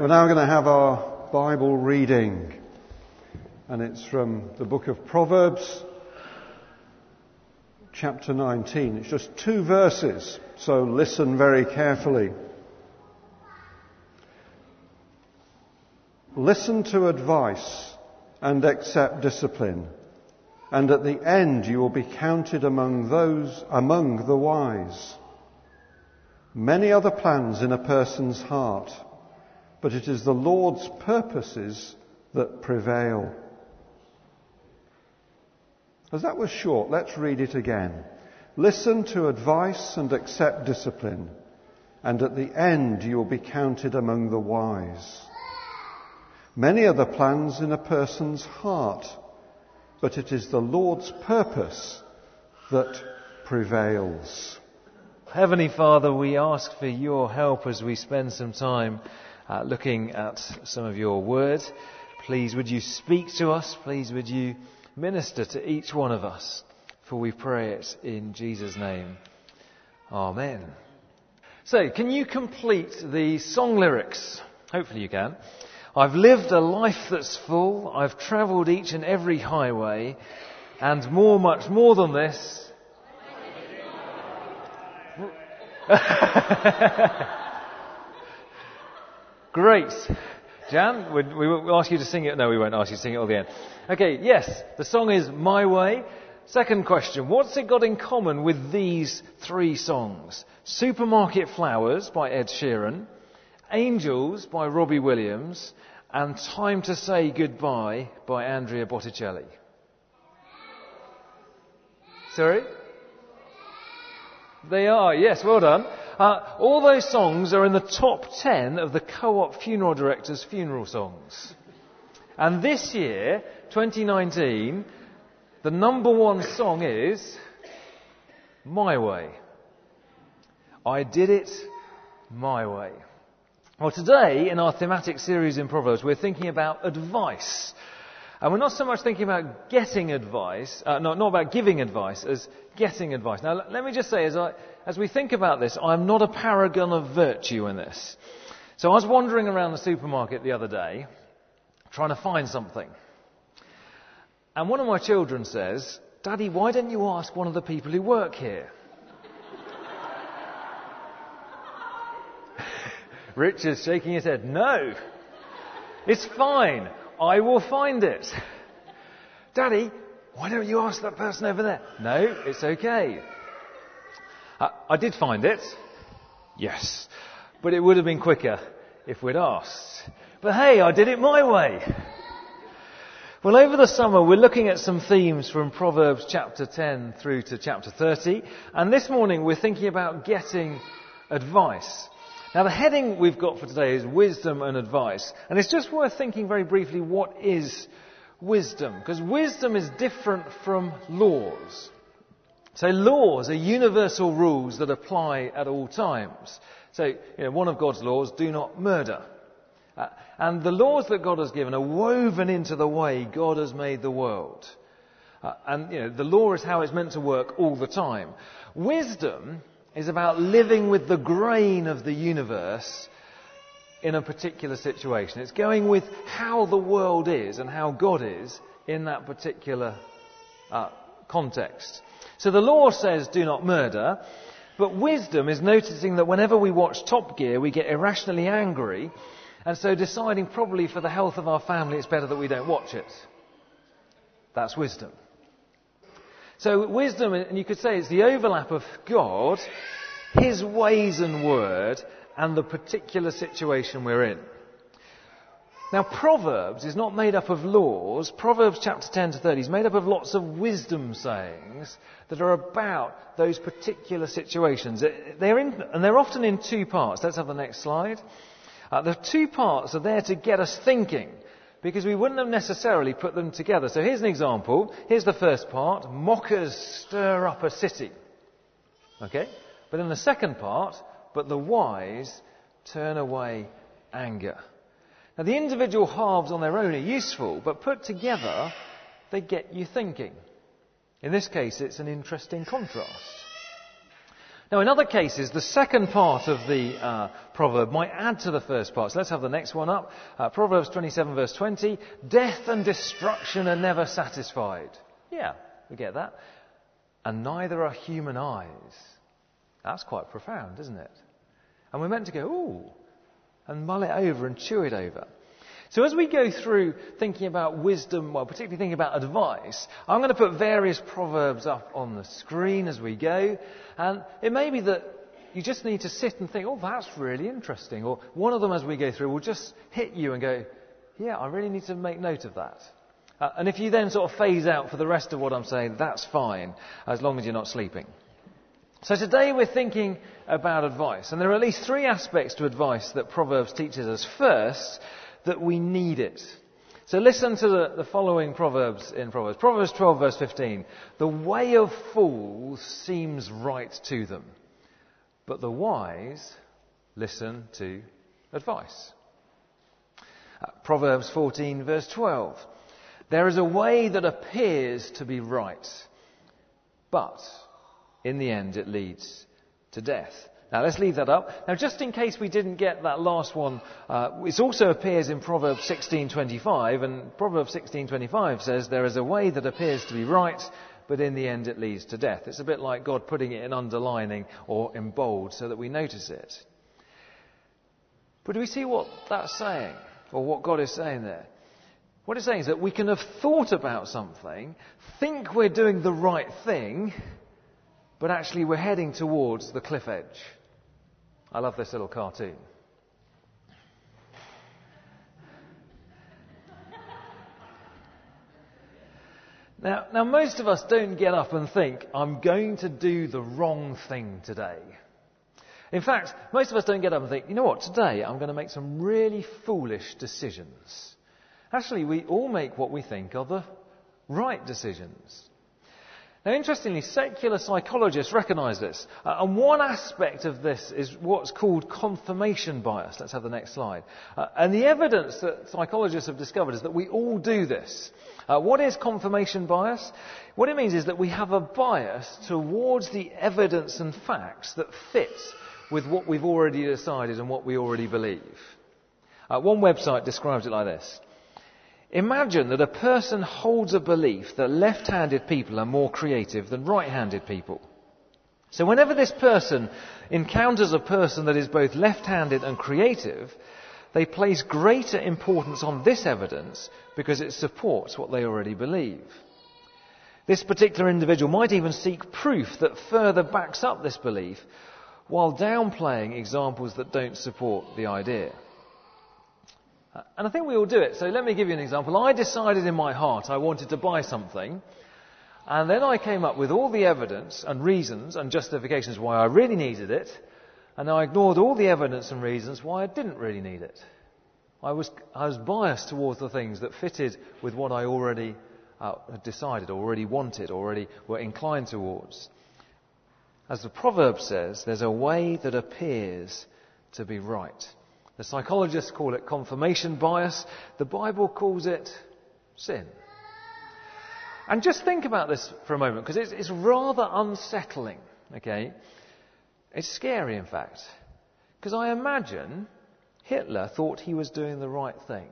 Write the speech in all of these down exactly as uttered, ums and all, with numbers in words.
We're now going to have our Bible reading, and it's from the book of Proverbs, chapter nineteen. It's just two verses, so listen very carefully. Listen to advice and accept discipline, and at the end you will be counted among those among the wise. Many are the plans in a person's heart, but it is the Lord's purposes that prevail. As that was short, let's read it again. Listen to advice and accept discipline, and at the end you will be counted among the wise. Many are the plans in a person's heart, but it is the Lord's purpose that prevails. Heavenly Father, we ask for your help as we spend some time uh, looking at some of your word. Please would you speak to us? Please would you minister to each one of us? For we pray it in Jesus' name. Amen. So, can you complete the song lyrics? Hopefully you can. I've lived a life that's full. I've travelled each and every highway. And more, much more than this. Great. Jan, we will ask you to sing it. No, we won't ask you to sing it all the end. Okay, yes, the song is My Way. Second question, what's it got in common with these three songs? Supermarket Flowers by Ed Sheeran, Angels by Robbie Williams, and Time to Say Goodbye by Andrea Botticelli. Sorry? They are, yes, well done. Uh, all those songs are in the top ten of the Co-op Funeral Director's funeral songs. And this year, twenty nineteen, the number one song is My Way. I did it my way. Well, today, in our thematic series in Proverbs, we're thinking about advice. And we're not so much thinking about getting advice, uh, not, not about giving advice, as getting advice. Now, let me just say, as, I, as we think about this, I'm not a paragon of virtue in this. So I was wandering around the supermarket the other day, trying to find something. And one of my children says, Daddy, why don't you ask one of the people who work here? Richard's shaking his head. No, it's fine. I will find it. Daddy, why don't you ask that person over there? No, it's okay. Uh, I did find it. Yes. But it would have been quicker if we'd asked. But hey, I did it my way. Well, over the summer, we're looking at some themes from Proverbs chapter ten through to chapter thirty. And this morning, we're thinking about getting advice. Now, the heading we've got for today is wisdom and advice. And it's just worth thinking very briefly, what is wisdom? Because wisdom is different from laws. So laws are universal rules that apply at all times. So, you know, one of God's laws, do not murder. Uh, and the laws that God has given are woven into the way God has made the world. Uh, and, you know, the law is how it's meant to work all the time. Wisdom is about living with the grain of the universe in a particular situation. It's going with how the world is and how God is in that particular uh, context. So the law says do not murder, but wisdom is noticing that whenever we watch Top Gear, we get irrationally angry, and so deciding probably for the health of our family it's better that we don't watch it. That's wisdom. So wisdom, and you could say it's the overlap of God, His ways and word, and the particular situation we're in. Now, Proverbs is not made up of laws. Proverbs chapter ten to thirty is made up of lots of wisdom sayings that are about those particular situations. They're in, and they're often in two parts. Let's have the next slide. Uh, the two parts are there to get us thinking, because we wouldn't have necessarily put them together. So here's an example. Here's the first part. Mockers stir up a city. Okay? But in the second part, but the wise turn away anger. Now the individual halves on their own are useful, but put together, they get you thinking. In this case, it's an interesting contrast. Now, in other cases, the second part of the uh, proverb might add to the first part. So let's have the next one up. Uh, Proverbs twenty-seven, verse twenty. Death and destruction are never satisfied. Yeah, we get that. And neither are human eyes. That's quite profound, isn't it? And we're meant to go, ooh, and mull it over and chew it over. So as we go through thinking about wisdom, well, particularly thinking about advice, I'm going to put various proverbs up on the screen as we go. And it may be that you just need to sit and think, oh, that's really interesting. Or one of them as we go through will just hit you and go, yeah, I really need to make note of that. Uh, and if you then sort of phase out for the rest of what I'm saying, that's fine, as long as you're not sleeping. So today we're thinking about advice. And there are at least three aspects to advice that Proverbs teaches us. First, that we need it. So listen to the, the following proverbs in Proverbs. Proverbs twelve, verse fifteen. The way of fools seems right to them, but the wise listen to advice. Uh, Proverbs fourteen, verse twelve. There is a way that appears to be right, but in the end it leads to death. Now let's leave that up. Now just in case we didn't get that last one, uh, it also appears in Proverbs sixteen twenty-five, and Proverbs sixteen twenty-five says there is a way that appears to be right, but in the end it leads to death. It's a bit like God putting it in underlining or in bold so that we notice it. But do we see what that's saying, or what God is saying there? What it's saying is that we can have thought about something, think we're doing the right thing, but actually we're heading towards the cliff edge. I love this little cartoon. Now, now, most of us don't get up and think, I'm going to do the wrong thing today. In fact, most of us don't get up and think, you know what, today I'm going to make some really foolish decisions. Actually, we all make what we think are the right decisions. Now, interestingly, secular psychologists recognise this. Uh, and one aspect of this is what's called confirmation bias. Let's have the next slide. Uh, and the evidence that psychologists have discovered is that we all do this. Uh, what is confirmation bias? What it means is that we have a bias towards the evidence and facts that fit with what we've already decided and what we already believe. Uh, one website describes it like this. Imagine that a person holds a belief that left-handed people are more creative than right-handed people. So whenever this person encounters a person that is both left-handed and creative, they place greater importance on this evidence because it supports what they already believe. This particular individual might even seek proof that further backs up this belief while downplaying examples that don't support the idea. And I think we all do it. So let me give you an example. I decided in my heart I wanted to buy something, and then I came up with all the evidence and reasons and justifications why I really needed it, and I ignored all the evidence and reasons why I didn't really need it. I was, I was biased towards the things that fitted with what I already uh, had decided, already wanted, already were inclined towards. As the proverb says, there's a way that appears to be right. The psychologists call it confirmation bias. The Bible calls it sin. And just think about this for a moment, because it's, it's rather unsettling, okay? It's scary, in fact. Because I imagine Hitler thought he was doing the right thing.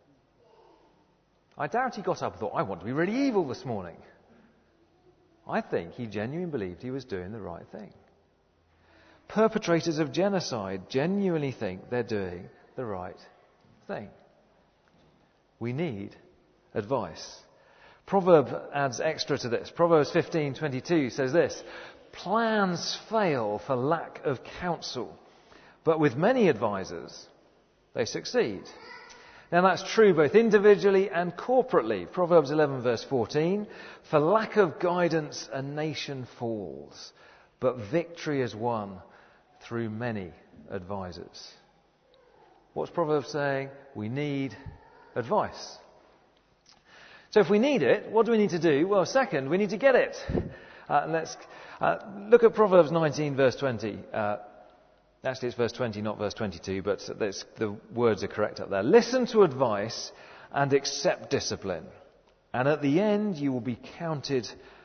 I doubt he got up and thought, I want to be really evil this morning. I think he genuinely believed he was doing the right thing. Perpetrators of genocide genuinely think they're doing the right thing. We need advice. Proverb adds extra to this. Proverbs fifteen twenty-two says this: plans fail for lack of counsel, but with many advisers they succeed. Now that's true both individually and corporately. Proverbs eleven verse fourteen, for lack of guidance a nation falls, but victory is won through many advisers. What's Proverbs saying? We need advice. So if we need it, what do we need to do? Well, second, we need to get it. Uh, let's uh, look at Proverbs nineteen verse twenty. Uh, actually, it's verse twenty, not verse twenty-two, but the words are correct up there. Listen to advice and accept discipline, and at the end you will be counted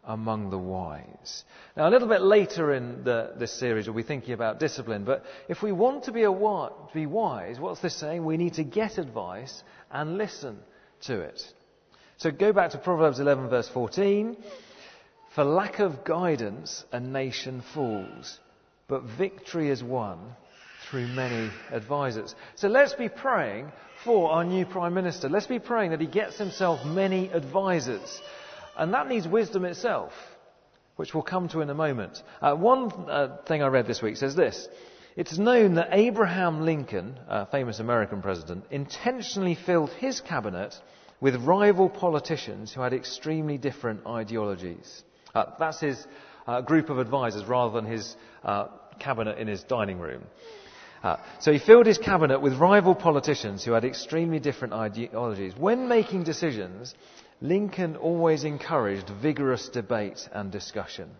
among the wise. Now, a little bit later in the, this series, we'll be thinking about discipline. But if we want to be, a, to be wise, what's this saying? We need to get advice and listen to it. So go back to Proverbs eleven, verse fourteen. For lack of guidance, a nation falls, but victory is won through many advisors. So let's be praying for our new Prime Minister. Let's be praying that he gets himself many advisors. And that needs wisdom itself, which we'll come to in a moment. Uh, one uh, thing I read this week says this. It's known that Abraham Lincoln, a famous American president, intentionally filled his cabinet with rival politicians who had extremely different ideologies. Uh, that's his uh, group of advisors rather than his uh, cabinet in his dining room. Uh, so he filled his cabinet with rival politicians who had extremely different ideologies. When making decisions, Lincoln always encouraged vigorous debate and discussion.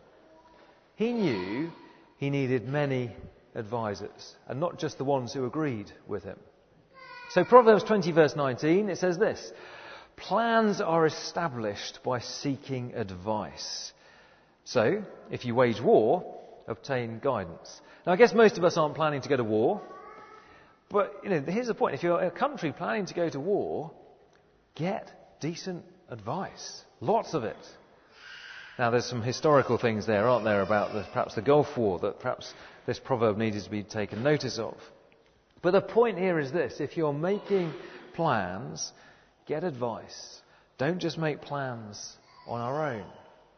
He knew he needed many advisors, and not just the ones who agreed with him. So Proverbs twenty, verse nineteen, it says this: plans are established by seeking advice. So, if you wage war, obtain guidance. Now, I guess most of us aren't planning to go to war, but you know, here's the point. If you're a country planning to go to war, get decent advice. Lots of it. Now, there's some historical things there, aren't there, about the, perhaps the Gulf War that perhaps this proverb needed to be taken notice of. But the point here is this: if you're making plans, get advice. Don't just make plans on our own.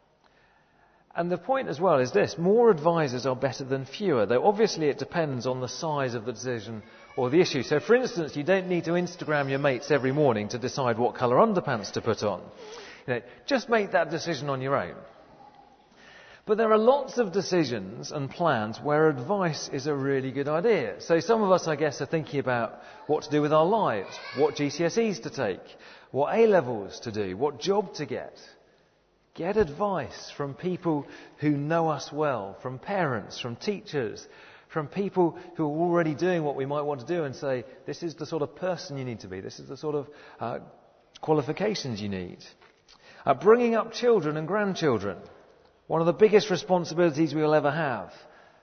And the point as well is this: more advisors are better than fewer, though obviously it depends on the size of the decision or the issue. So, for instance, you don't need to Instagram your mates every morning to decide what colour underpants to put on. You know, just make that decision on your own. But there are lots of decisions and plans where advice is a really good idea. So some of us, I guess, are thinking about what to do with our lives, what G C S Es to take, what A-levels to do, what job to get. Get advice from people who know us well, from parents, from teachers, from people who are already doing what we might want to do, and say, this is the sort of person you need to be, this is the sort of uh, qualifications you need. Uh, bringing up children and grandchildren, one of the biggest responsibilities we'll ever have.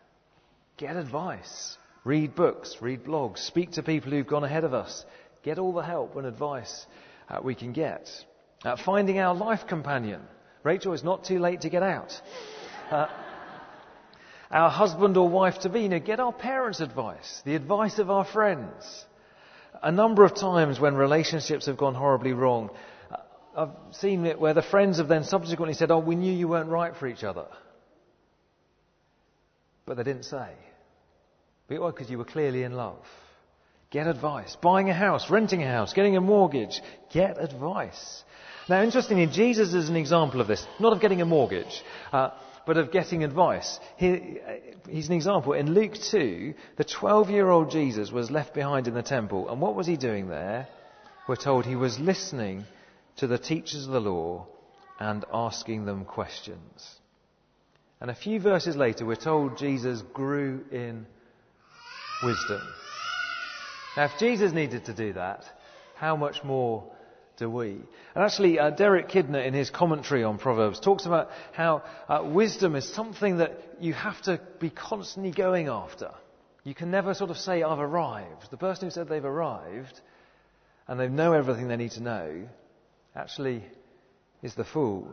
Get advice. Read books, read blogs, speak to people who've gone ahead of us. Get all the help and advice uh, we can get. Uh, finding our life companion. Rachel, it's not too late to get out. Uh, our husband or wife to be, you know, get our parents' advice, the advice of our friends. A number of times when relationships have gone horribly wrong, I've seen it where the friends have then subsequently said, oh, we knew you weren't right for each other. But they didn't say. Why? Because you were clearly in love. Get advice. Buying a house, renting a house, getting a mortgage. Get advice. Now, interestingly, Jesus is an example of this. Not of getting a mortgage, uh, but of getting advice. He, he's an example. In Luke two, the twelve-year-old Jesus was left behind in the temple. And what was he doing there? We're told he was listening to the teachers of the law and asking them questions. And a few verses later, we're told Jesus grew in wisdom. Now, if Jesus needed to do that, how much more do we? And actually, uh, Derek Kidner, in his commentary on Proverbs, talks about how uh, wisdom is something that you have to be constantly going after. You can never sort of say, I've arrived. The person who said they've arrived and they know everything they need to know actually is the fool.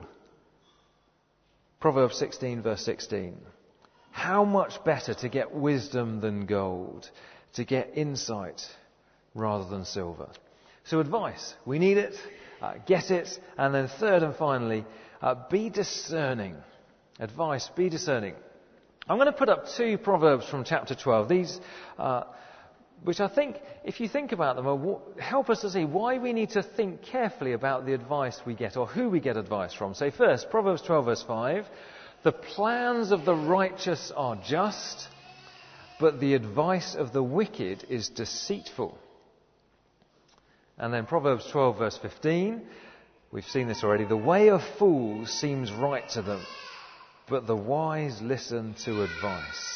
Proverbs sixteen, verse sixteen. How much better to get wisdom than gold, to get insight rather than silver. So advice, we need it, uh, get it, and then third and finally, uh, be discerning. Advice, be discerning. I'm going to put up two proverbs from chapter twelve. These, uh, which I think, if you think about them, will help us to see why we need to think carefully about the advice we get or who we get advice from. So first, Proverbs twelve, verse five. The plans of the righteous are just, but the advice of the wicked is deceitful. And then Proverbs twelve, verse fifteen. We've seen this already. The way of fools seems right to them, but the wise listen to advice.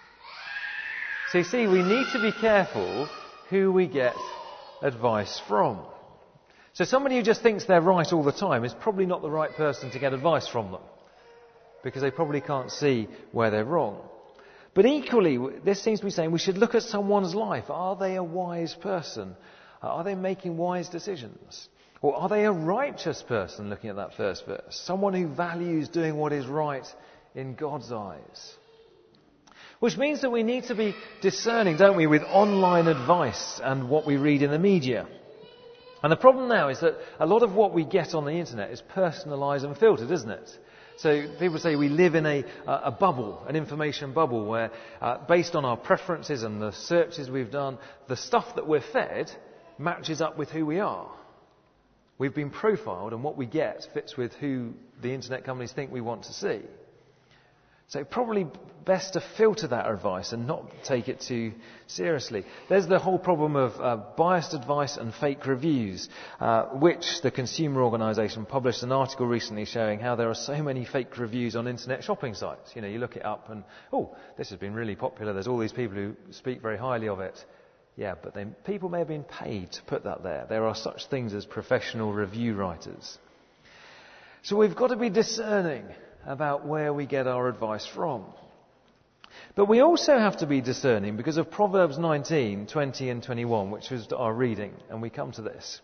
So you see, we need to be careful who we get advice from. So somebody who just thinks they're right all the time is probably not the right person to get advice from them. because they probably can't see where they're wrong. But equally, this seems to be saying we should look at someone's life. Are they a wise person? Are they making wise decisions? Or are they a righteous person, looking at that first verse? Someone who values doing what is right in God's eyes. Which means that we need to be discerning, don't we, with online advice and what we read in the media. And the problem now is that a lot of what we get on the internet is personalised and filtered, isn't it? So people say we live in a, a bubble, an information bubble, where uh, based on our preferences and the searches we've done, the stuff that we're fed matches up with who we are. We've been profiled, and what we get fits with who the internet companies think we want to see. So probably best to filter that advice and not take it too seriously. There's the whole problem of uh, biased advice and fake reviews, uh, which the Consumer Organisation published an article recently showing how there are so many fake reviews on internet shopping sites. You know, you look it up and, oh, this has been really popular. There's all these people who speak very highly of it. Yeah, but then people may have been paid to put that there. There are such things as professional review writers. So we've got to be discerning about where we get our advice from. But we also have to be discerning because of Proverbs nineteen, twenty and twenty-one, which was our reading, and we come to this.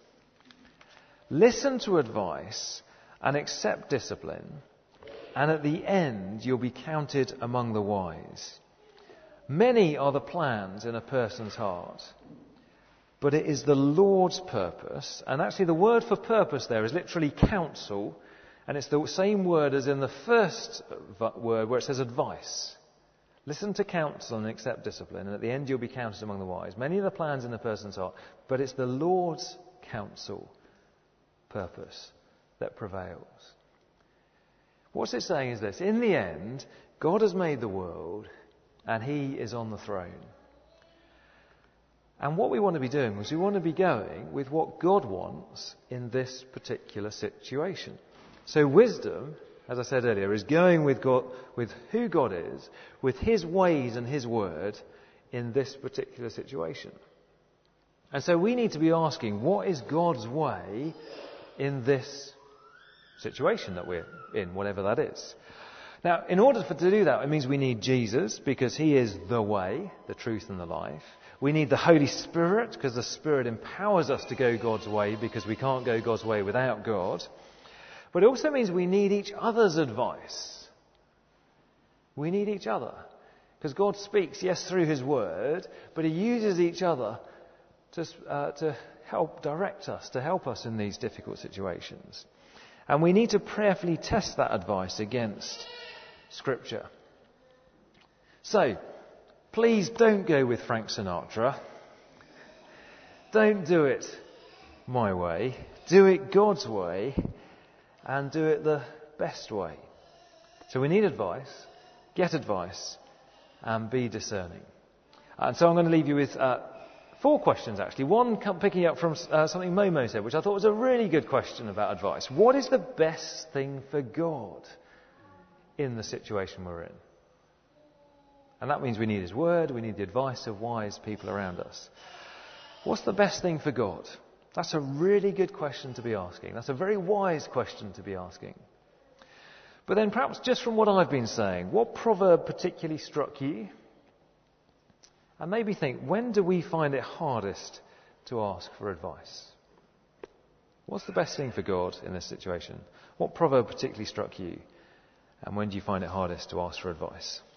Listen to advice and accept discipline, and at the end you'll be counted among the wise. Many are the plans in a person's heart, but it is the Lord's purpose, and actually the word for purpose there is literally counsel, and it's the same word as in the first word where it says advice. Listen to counsel and accept discipline, and at the end you'll be counted among the wise. Many are the plans in a person's heart, but it's the Lord's counsel, purpose, that prevails. What's it saying is this: in the end, God has made the world, and He is on the throne. And what we want to be doing is we want to be going with what God wants in this particular situation. So wisdom, as I said earlier, is going with God, with who God is, with His ways and His word in this particular situation. And so we need to be asking, what is God's way in this situation that we're in, whatever that is? Now, in order for to do that, it means we need Jesus, because He is the way, the truth and the life. We need the Holy Spirit, because the Spirit empowers us to go God's way, because we can't go God's way without God. But it also means we need each other's advice. We need each other. Because God speaks, yes, through His word, but He uses each other to, uh, to help direct us, to help us in these difficult situations. And we need to prayerfully test that advice against Scripture. So, please don't go with Frank Sinatra. Don't do it my way. Do it God's way, and do it the best way. So we need advice, get advice, and be discerning. And so I'm going to leave you with uh, four questions, actually. One picking up from uh, something Momo said, which I thought was a really good question about advice. What is the best thing for God in the situation we're in? And that means we need His word, we need the advice of wise people around us. What's the best thing for God? That's a really good question to be asking. That's a very wise question to be asking. But then perhaps just from what I've been saying, what proverb particularly struck you? And maybe think, when do we find it hardest to ask for advice? What's the best thing for God in this situation? What proverb particularly struck you? And when do you find it hardest to ask for advice?